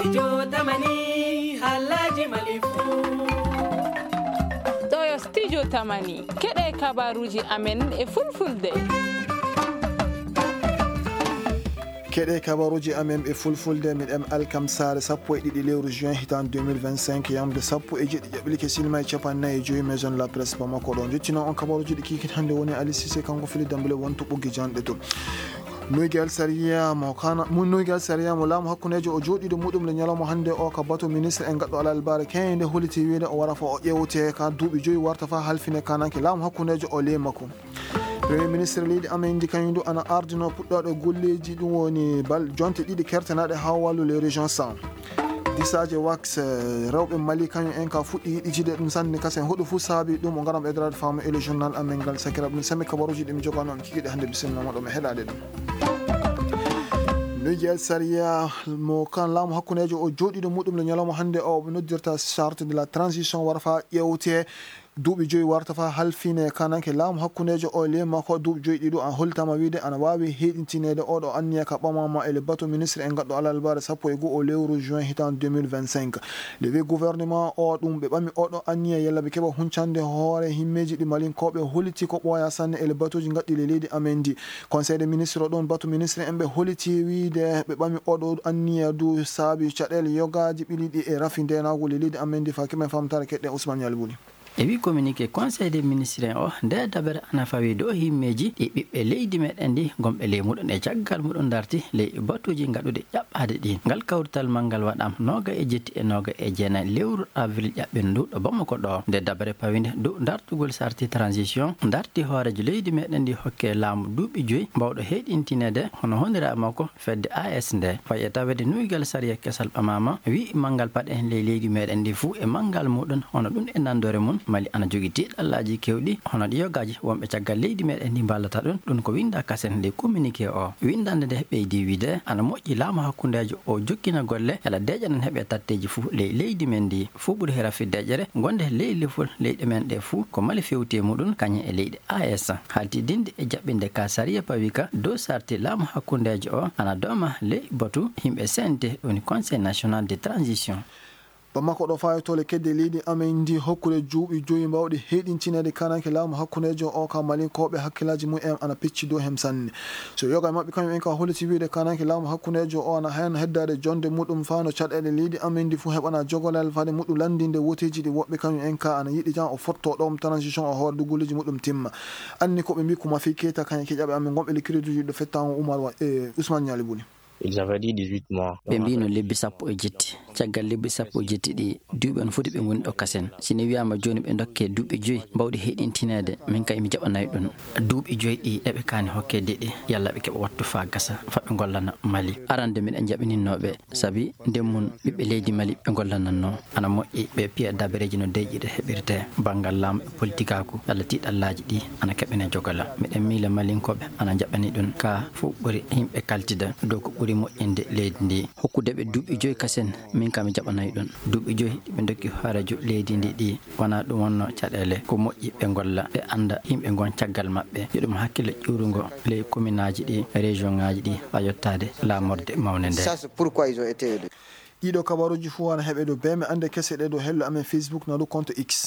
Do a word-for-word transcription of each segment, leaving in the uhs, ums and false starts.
studio tamani halaji malifu ɗo studio tamani keɗe kabaruji amen e fulfulde keɗe kabaruji amen ɓe fulfulde miɗen alkam sare sappo e ɗiɗi lewru juin hitan deux mille vingt-cinq yamde sappo e jeɗɗi ƴaɓɓili kesilma e capannayyi e joyi maison la presse bamako ɗon jettino on kabaruji ɗi kikit hannde woni Ali Cissé kanko fili dambele wonto ɓoggi janɗe to noygal sariya mo kana mun noygal sariya mo laamu hakkunejo o jooɗiɗo muɗum le ñalawma hannde o ka bato ministre en gaɗɗo alal bare keyde holiti wiide o wara fa o ƴewte ka duuɓi joyi warta fa halfine kananke laamu hakkunejo o leemako premier ministre leydi amendi kañum du ana ardino puɗɗoɗo golleji ɗum woni bal jonte ɗiɗi kertanaɗe ha wallu les régions cent disaje wax rewɓe mali kañum en ka fuɗɗi yiɗijide ɗum sanne kasen hoɗo fuu saabi ɗum o garam ɓeydorade fama e le journal amen ngal sakira ɗum sami kabaruji ɗi mi jogano mi kikiɗe hannde bisimillama ɗo mi heɗade ɗum noyguel saria mo kan laamu hakkunejo o jooɗiɗo muɗum le ñalawma hannde o ɓe noddirta charte de la transition wara fa ƴewte duuɓi joyi warta fa halfine kananke laamu hakkunejo o lema ko duuɓi joyi ɗiɗo an holtama wiide ana wawi heɗintinede oɗo anniya ka ɓamama ele bato ministre en gaɗɗo alal bare sappo e goho o lewru juin hitan deux mille vingt-cinq le wi gouvernement o ɗum ɓe ɓami oɗo anniya yalla ɓe keeɓa huncande hoore himmeji ɗi malinkoɓe holiti ko ɓooya sanne ele batoji gaɗɗi le leydi amen di conseil des ministre o ɗon bato ministre en ɓe holiti wiide ɓe ɓami oɗo anniya du saabi caɗele yogaji ɓiliɗi e rafi ndenago le leydi amen di fa keɓen famtare keɗɗe Ousmane Yalbouri e wi communiqué conseil des ministres o nde dabere ana fawi do himmeji ɗi ɓiɓɓe leydi meɗen ndi gomɓe ley muɗum e caggal muɗum darti ley batuji gaɗuɗe ƴaɓɓade ɗi ngal kawrital mangal waɗam noga e jetti e noga e jeenayi lewru avril ƴaɓɓen ndu ɗo bamako ɗo nde dabere pawide dow dartugol sarti transition darti hoorejo leydi meɗen ndi hokke laamu duuɓi joyyi mbawɗo heɗintinede hono honira makko fedde A S nde faye tawede nuygal sariya kesal ɓamama wi mangal paɗe ley leydi meɗen ndi fuu e mangal muɗum hono ɗum e nandore mum mali ana jogui tiɗallaji kewɗi hono ɗi yogaji wonɓe caggal leydi meɗen ndi mballata ɗum ɗum ko winda kasen nde communiqué o windande nde ɓeydi wiide ana moƴƴi laamu hakkudejo o jokkina golle ela deƴanan heeɓe tatteji fuu ley leydi men ndi fuu ɓuuri herafi deƴere gonde ley lefol leyɗe men ɗe fuu ko mali fewti muɗum kañum e leyɗe A S halti dinde e jaɓɓinde ka sariya pawi ka dow sarti laamu hakkudejo o ana doma ley batu yimɓe C N T woni conseil national de transition bamako ɗo fayotole kedde leydi amen ndi hokkude juuɓi joyi mbawɗi heɗintinede kananke laamu hakkunejo o ka malinkoɓe hakkillaji mumen ana pecci dow hem sanne so yoga mabɓe kañum en ka holiti wiide kananke laamu hakkunejo o ana hen heddade jonde muɗum fano caɗele leydi amen ndi fo heɓana jogolal fade muɗum landinde woteji ɗi woɓɓe kañum en ka ana yiɗi tan o fotto ɗom transition o hoorde golleji muɗum timma anni koɓe mbi ko mafi keta kañum keƴaɓe amen gomɓe likkireduji ɗo fettamo Oumar e Ousmane Yalbouri ils avaient dit dix-huit mois ɓe mbino lebbi sappo e jetti caggal lebbi sappo e jetti ɗi duuɓi on foti ɓe goni ɗo kasen sine wiyama joni ɓe dokke duuɓi joyyi mbawɗi heɗintinede min kay mi jaɓanayi ɗum duuɓi joyyi ɗi eɓe kani hokke deɗi yalla ɓe keeɓa wattu fa gasa faɓe gollana Mali arande miɗen jaɓaninnoɓe saabi ndemmun ɓiɓɓe leydi Mali ɓe gollananno ana moƴƴi ɓe piya dabareji no deƴƴiɗe heɓirte banggal laamu e politique aku yalla tiɗallaji ɗi ana keɓene jogola miɗen miila malinkoɓe ana jaɓani ɗum ka fo ɓuuri yimɓe kaltida dow ko ɓuuri moƴƴinde leydi ndi hokkudeɓe duuɓi joyyi kasen min kam mi jaɓanayi ɗum duuɓi joyyi ɓe dokki hoorejo leydi ndi ɗi wona ɗum wonno caɗele ko moƴƴi ɓe golla ɓe anda yimɓe gon caggal mabɓe yoɗum hakkille ƴurugo ley commune aji ɗi région ngaji ɗi ha yettade lamorde mawne nde ɗiɗo kabaruji fo wana heeɓe ɗo beme ande kese ɗe ɗo hello amen Facebook na ɗo compte X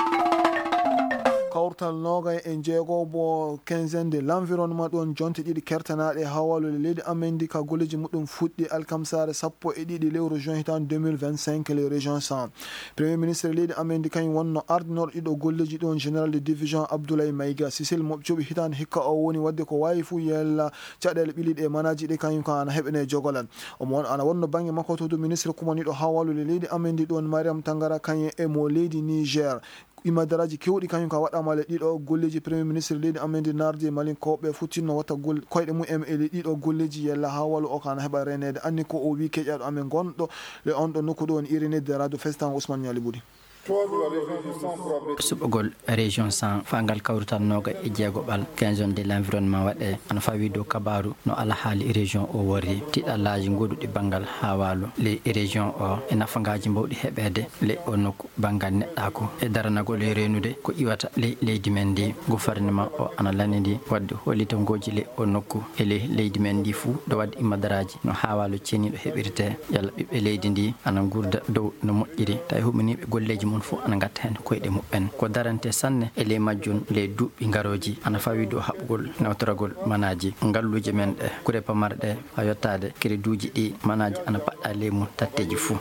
kawrtal nogay e jeego bo quinzaine de l'environnement ɗon jonte ɗiɗi kertanaɗe ha wallude leydi amen ndi ka golleji muɗum fuɗɗi alkamsare sappo e ɗiɗi lewru juin hitan deux mille vingt-cinq les régions cent premier ministre leydi amen ndi kañum wonno ardinoɗo ɗiɗo golleji ɗon général de division Abdoulaye Maïga Cissel mo joɓi hitan hikka o woni wadde ko wawi fuu yella caɗele ɓiliɗe e manaji ɗe kañum ka ana heɓene jogolal omo ana wonno banggue makko to do ministre kumaniɗo ha wallude leydi amen ndi ɗon Mariam Tangara kañum e mo leydi Niger imadaraji kewɗi kañum ka waɗama le ɗiɗo golleji premier ministre leydi amen ndi nardi e malinkoɓe futtinno watta koyɗe mumen e le ɗiɗo golleji yella ha wallu o kana heɓa renede anni ko o wi keƴaɗo amen gonɗo le on ɗo nokku ɗo on irinede radio festan Ousmane Yalbouri suɓogol région cent fangal kawrutannoga e jeegoɓal quinze de l'environnement waɗe ana fawi dow kabaru no ala haali région o worri tiɗallaji goduɗi banggal ha waalo les région o e nafangaji mbawɗi heɓede le o nokku banggal neɗɗako e daranagol e renude ko iwata le leydi men ndi gouvernement o ana lanidi wadde holitongoji le o nokku e le leydi men ndi fuu do wadde immadaraji no ha waalo ceniɗo heɓirte yalla ɓiɓɓe leydi ndi ana gurda dow no moƴƴiri tawi humaniɓe golleji mum fuu ana gatta hen koyɗe muɓɓen ko darante sanne e ley majjum ley duuɓi ngaroji ana fawi dow haɓɓugol nawtoragol manaji ngalluje men ɗe kure pamarɗe ha yettade créduji ɗi manaji ana paɗɗa ley mum tatteji fuu.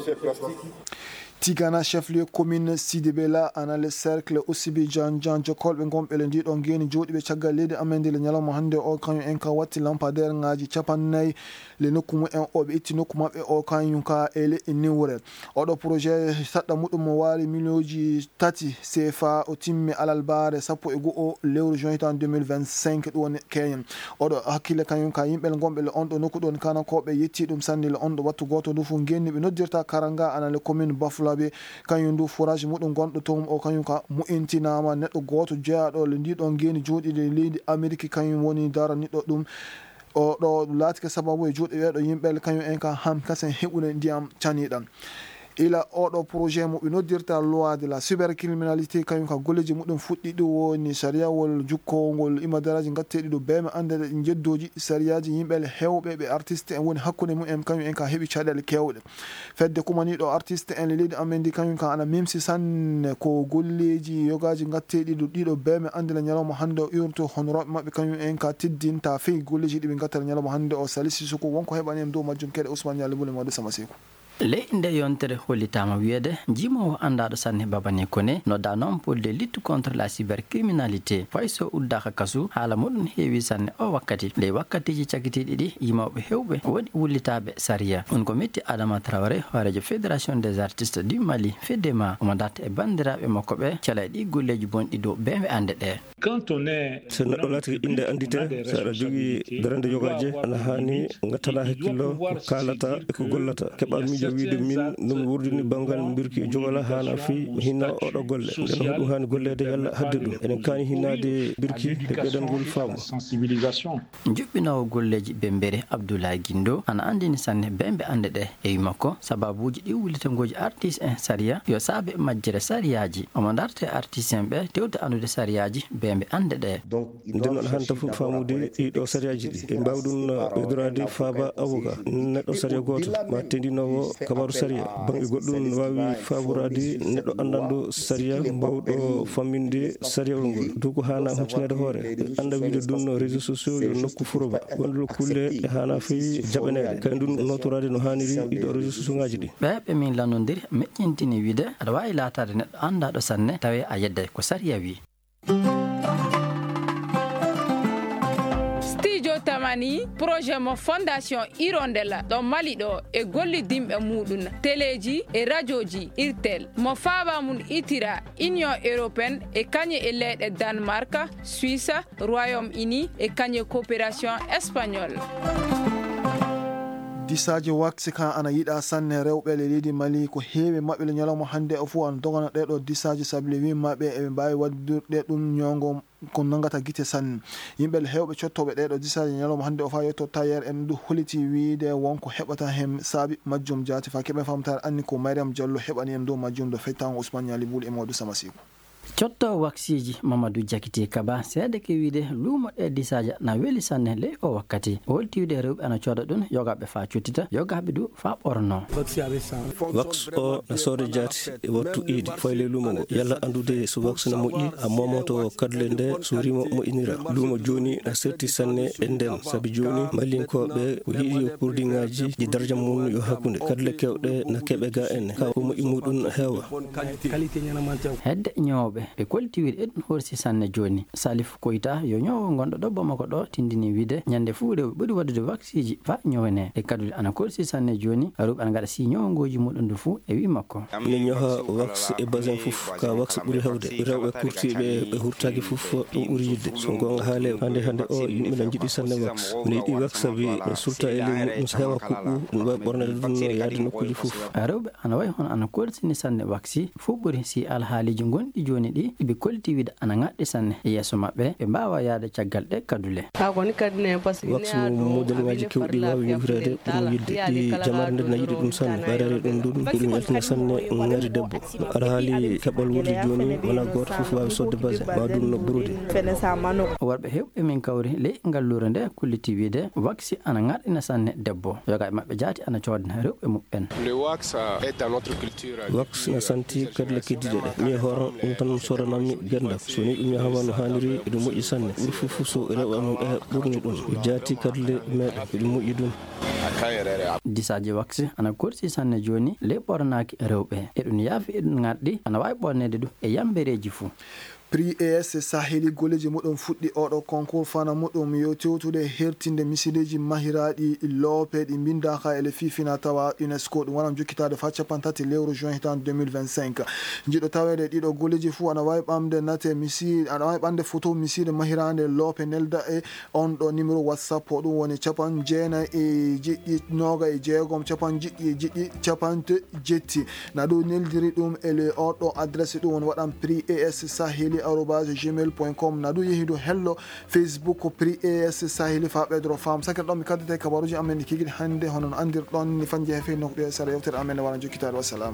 Tigana chef-lieu commune Sidibela ana le cercle Osibi Jan Jan jokolɓe gonɓele ndiɗon geni joɗiɓe caggal leydi amende le ñalawma hande o kañum en ka watti lampadaire ngaji capannayyi le nokku mumen o ɓe itti nokku mabɓe o kañum ka ele e niwre oɗo projet saɗɗa muɗum mo waali millioji tati C F A o timmi alalbare sappo e go'o lewru juin tan deux mille vingt-cinq ɗum woni keñen oɗo hakkille kañum ka yimɓel gonɓe le on ɗo nokku ɗon kanankoɓe yetti ɗum sanni le on ɗo wattu goto ndu fu genni ɓe noddirta karanga ana le commune Bafula kañum ndu forage muɗum gonɗo toon o kañum ka mu'intinama neɗɗo goto jeeyaɗo le ndiɗon geni joɗiɗe leydi Amérique kañum woni daraniɗo ɗum o ɗo laatike sababu e juuɗe weeɗo yimɓele kañum en ka ham kasen heɓude ndiyam caniɗam ila oɗo projet mo ɓe noddirta loi de la cybercriminalité kañum ka golleji muɗum fuɗɗiɗi woni sariawol jukkowngol imadaraji gatteɗi ɗo beme andede ɗi jeddoji sariyaji yimɓele hewɓe ɓe artiste en woni hakkude mumen kañum en ka heeɓi caɗele kewɗe fedde kumaniɗo artiste en le leydi amen ndi kañum ka ana memsi sanne ko golleji yogaji gatteɗi ɗo ɗiɗo beme andele ñalawma hande o urto honoroɓe mabɓe kañum en ka tiddinta feyi golleji ɗi ɓe gattata ñalawma hande o salisi soko wonko heɓani en dow majjum keɗe Ousmane Diallo bule mawde sama seko leydi nde yontere hollitama wiyede jimowo andaɗo sanne babani kone nodda noon pour de lutte contre la cybercriminalité fay so uddaka kasu haala muɗum heewi sanne o wakkati ley wakkatiji cakitiɗi ɗi yimawɓe hewɓe woɗi wullitaɓe saria on ko metti Adama Traoré hoorejo fédération des artistes du Mali FEDEMA omo darta e bandiraɓe makko ɓe cala ɗi golleji bonɗi dow bemɓe ande ɗe so neɗɗo laati inde andite so aɗa jogui darande yogaje ana hani gattana hakkillo ko kalata e ko gollata keɓa miijo wiide min nomi wurdini banggal birki jogala hana fi mi hinna oɗo golle nden hoɗum hani gollede yalla hadde ɗum enen kani hinnade birki e ɓeɗangol faamu juɓɓinowo golleji bembere Abdoulaye Guindo ana andini sanne bemɓe ande ɗe e makko sababuji ɗi wulitangoji artiste en saria yo saabe majjere sariyaji omo darte artiste en ɓe tewde andude sariyaji bemɓe ande ɗe nden noon hanta fof famude ɗiɗo sariyaji ɗi ɓe mbawi ɗum ɓeydorade faaba avocat neɗɗo saria goto ma tendinowo kabaru saria bange goɗɗum wawi favorade neɗɗo andanɗo saria mbawɗo famminde sariawol ngol dow ko hana huccinede hoore anda wiide ɗum no réseaux sociaux yo nokku furoba wonɗo kulle e hana fayi jaɓanede kay ɗum notorade no haniri ɗiɗo réseaux sociaux ngaji ɗi ɓeɓe min lannodiri meƴƴintini wiide aɗa wawi latade neɗɗo andaɗo sanne tawi a yedday ko saria wi tamani projet mo fondation Hirondella ɗo Mali ɗo e gollidimɓe muɗum téléji e radioji irtel mo faaba mum itira union européenne e kañe e leyɗe Danemark Suisse Royaume-Uni e kañe coopération espagnole disaji wakti kan ana yiɗa sanne rewɓe le leydi Mali ko heewi mabɓe le ñalawma hande o fu an dogana ɗeɗo disaji saabi le wimmaɓe eɓe mbawi waddirɗe ɗum ñongo ko nangata guite sanne yimɓe hewɓe cottoɓe ɗeɗo disaji ñalawma hande o fa yetto tailleur en ndu holiti wiide wonko heɓata hen saabi majjum jaati fa keɓen famtare anni ko Mariam Diallo heɓani en dow majjum do fettan Ousmane Niali Bouli e Modou Samasikou cotto waksiji Mamadou Diakité Kaba seede ke wiide luumo ɗe disaja na weli sanne ley o wakkati o holti wiide rewɓe ana cooda ɗum yogaɓe fa cuttita yogaɓe du fa ɓorno wax o na soode jaati e wattu iidi fayle luumo ngo yalla andude so wax ne moƴƴi a momoto kadle nde so rimo moƴƴinira luumo joni na serti sanne e nden saabi joni malinkoɓe ko yiɗi kurdi ngaji ɗi darja mum yo hakkude kadle kewɗe na keɓe ga enne ka ko moƴƴi muɗum heewa hedde ñooɓe rewɓe ɓe kolti wiide ɗum horsi sanne joni. Salif Koita yo nyowo gonɗo ɗo Bamako ɗo tindini wiide nyande fuu rewɓe ɓuri waddude vacciji fa nyowene e kadude ana korsi sanne joni rewɓe ana gaɗa si nyowgoji muɗum ndu fuu e wi makko ne nyoha wax e basin fuf ka wax ɓuri hewde rewɓe kurtiɓe ɓe hurtaki fuf ɗum ɓuri yidde so gonga haale hande hande o yimɓe na jiɗi sanne wax ne yiɗi wax sabi sulta e leydi muɗum so heewa kuɓɓu ɗum wawi ɓornede ɗum no yaade nokkuji fuf rewɓe ana wawi hono ana korsini sanne waxi fuu ɓuri si alhaaliji gonɗi joni ɗi ɓe kolti wiide ana ŋaɗɗi sanne e yeeso maɓɓe ɓe mbawa yaade caggal ɗe kadule wax model ngaji kewɗi wawi yewtirede ɗum yidde ɗi jamare nde na yiɗi ɗum sanne ɓayrere ɗum ɗum ɗum yaltina sanne ngari debbo aɗa haali keɓal wurdi joni wona goto foof wawi sodde basin wawa ɗum no ɓurude worɓe hewɓe min kawri ley ngallure nde kulliti wiide waxi ana ŋaɗɗina sanne debbo yoga e maɓɓe jaati ana coodna rewɓe muɓɓen wax na santi kadi la keddiɗe ɗe mi horan ɗum tan soranammi genda so ni ɗum yahama no hanniri eɗum moƴƴi sanne ɓuri fof so rewɓe amen ɓe ɓurni ɗum jaati kadi le meɗen eɗum moƴƴi ɗum disaji waxi ana korsi sanne joni ley ɓornaki rewɓe eɗum yaafi eɗum ŋaɗɗi ana wawi ɓornede ɗum e yambereji fuu. Prix A S saheli golleji muɗum fuɗɗi oɗo concours fana muɗum yo tewtude hertinde misileji mahiraɗi loope ɗi bindaka ele fifina tawa UNESCO ɗum waɗam jokkitade fa capantati lewru juin hitande deux mille vingt-cinq jiɗo tawede ɗiɗo golleji fuu ana wawi ɓamde nate misile ana wawi ɓamde photo misile mahirande loope nelda e on ɗo numéro whatsapp o ɗum woni capan jeenayi e jiɗɗi noga e jeegom capan jiɗɗi e jiɗɗi capante jetti na ɗo neldiri ɗum ele oɗo adresse ɗum woni waɗam Prix A S saheli arobase gmail point com na ɗum yehi dow hello Facebook ko Prix A S saheli fa ɓeydoro fam sakir ɗon mi kaddete kabaruji amen ɗi kikiɗi hannde hono no andirɗon ni fanje hefe nokɗo e sara yewtere amen e wara jokkitade wassalam.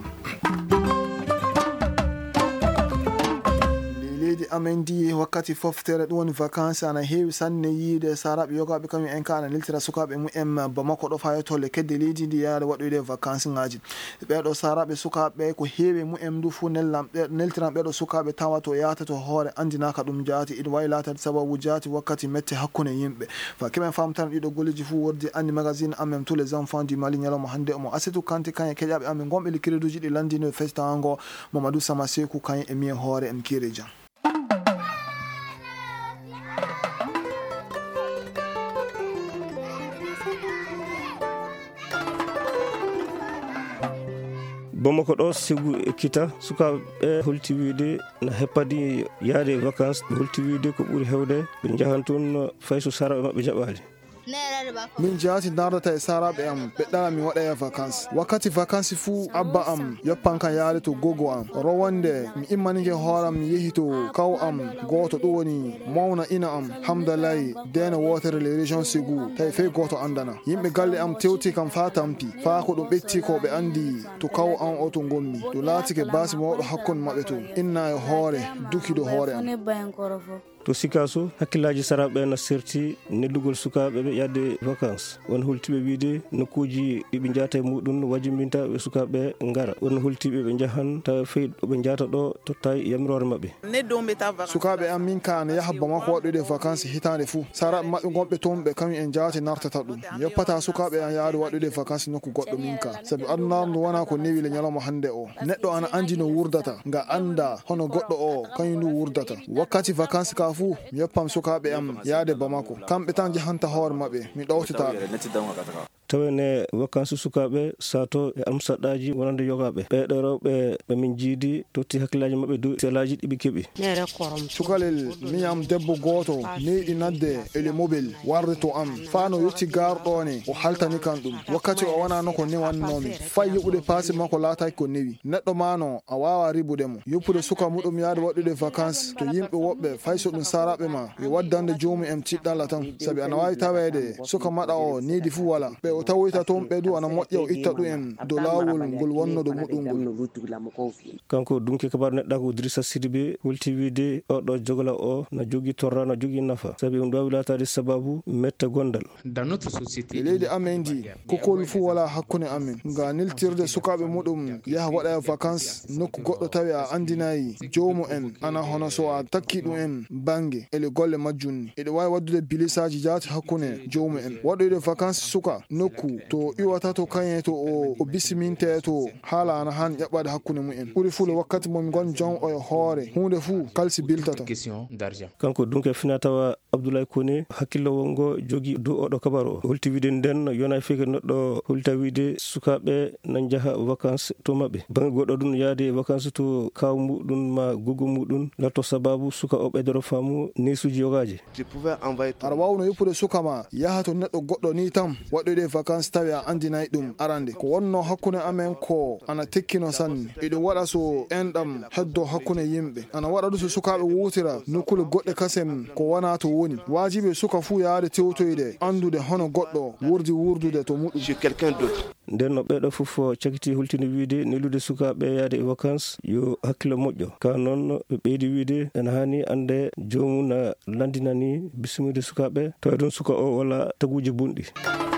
leydi amen ndi wakkati foftere ɗum woni vacance ana heewi sanne yiide saraɓe yogaɓe kañum en ka ana neltira sukaɓe mumen Bamako ɗo fayo tolle kedde leydi ndi yaade waɗoyde vacance ngaji ɓeɗo saraɓe sukaɓe ko heewi mumen ndu fuu nellam neltiran ɓeɗo sukaɓe tawa to yahata to hoore andinaka ɗum jaati iɗum wawi latade sababu jaati wakkati mette hakkude yimɓe fa keɓen famtana ɗiɗo golleji fuu wordi andi magazine amen tous les enfants du Mali ñalawma hannde omo Asetou Kanté kañe keƴaɓe amen gonɓe likireduji ɗi landino festango Mamadou Sama Sekou kañe e mien hoore en kiri jam. Bamako ɗo sigu ekkita sukaɓe ɓe holti wiide no heppadi yaade vacance ɓe holti wiide ko ɓuri hewde ɓe jahan toon fayso saraɓe maɓɓe jaɓali min jaati dardata e saraɓe am ɓe ɗara mi waɗa e vacance wakkati vacance fuu abba am yoppan kan yaade to gogo am rowonde mi immanike hooram mi yehi to kaw am goto ɗum woni mawna ina am hamdallahi deno wotere le région Ségou tawi fey goto andana yimɓe galle am tewti kam fa tampi fa ko ɗum ɓetti ko ɓe andi to kaw am o to gommi to laatike basi mawɗo hakkunde maɓɓe to inna e hoore dukido hoore am to sikaso hakkillaji saraɓe na serti neddugol sukaɓe ɓe yadde vacance won holtiɓe wiide nokkuji ɓe jaata e muɗum wajimbinta ɓe sukaɓe ngara won holtiɓe ɓe jahan tawa fey ɓe jaata ɗo totta yamirore maɓɓe sukaɓe am min ka ne yaha Bamako waɗoyde vacance hitande fuu saraɓe maɓɓe gonɓe toon ɓe kañum en jaati nartata ɗum yoppata sukaɓe an yaade waɗoyde vacance nokku goɗɗo min ka saabi adunardu wona ko newi le ñalawma hannde o neɗɗo ana andi no wurdata nga anda hono goɗɗo o kañum ndu wurdata wakkati vacance ka fuu mi yoppam sukaɓe am yaade Bamako kamɓe tan jahanta hoore maɓɓe mi ɗowtitaɓe tawene vacance sukaɓe sato e amsaɗaji wonande yogaɓe ɓeɗo rewɓe ɓe min jiidi totti hakkillaji maɓɓe dow selaji ɗiɓe keeɓi cukalel miyam debbo goto neyɗi nadde ele mobile warde to am fa no yetti garɗone o haltani kan ɗum wakkati o wonano ko newannomi fay yoɓude passe makko laataki ko newi neɗɗo mano a wawa ribudemo yoppude suka muɗum yaade waɗude vacance to yimɓe woɓɓe fay so ɗum saraɓe ma yo waddande jomum en tiɗɗalla tan saabi ana wawi tawede suka maɗa o neydi fuu wala ɓe o tawoyta toon ɓe du ana moƴƴa o itta ɗum en dow lawol ngol wonnodo muɗum ngol kanko dunki kabar neɗɗa ko Idrissa Sidibé holti wiide oɗo jogola o na jogui torra na jogui nafa saabi ɗum ɗawi latade sababu metta gondal e leydi amen ndi kokol fuu wala hakkude amen nga neltirde sukaɓe muɗum yaha waɗa vacance nokku goɗɗo tawi a andinayi jomu en ana hono so a takki ɗum en bangue ele golle majjunni eɗe wawi waddude bilisaji jaati hakkude jomu en waɗoyde vacance suka nokku to iwata to kanye to o bisiminte to hala ana han yaɓade hakkunde mumen ɓuri fuu wakkati momi gon jon o hoore hunde fuu kalsi biltata kanko dunke finatawa Abdoulaye Kone hakkillo wongo jogi du oɗo kabaro holti wide nden yona feke neɗɗo holta wide sukaɓe nan jaha vacances to mabɓe bangi goɗɗo ɗum yaade vacances to kaw muɗum ma gogo muɗum latto sababu suka o ɓeydoro faamu nesuji yogaji aɗa wawno yoppude suka ma yaha to neɗɗo goɗɗo ni tam waɗoyde vacances tawi a andinayi ɗum arande ko wonno hakkunde amen ko ana tekkino sanne eɗo waɗa so enɗam heddo hakkunde yimɓe ana waɗa ɗum so sukaɓe wutira nokkule goɗɗe kasem ko wona to woni wajiɓe suka fuu yaade tewtoyde andude hono goɗɗo wurdi wurdude to muɗum nden no ɓeɗo fof cakiti hultinde wiide nelude sukaɓe yaade e vacances yo hakkilo moƴƴo ka noon ɓe ɓeydi wiide ene hani ande jomum na landinani bismide sukaɓe tawi ɗum suka o walla taguji bunɗi.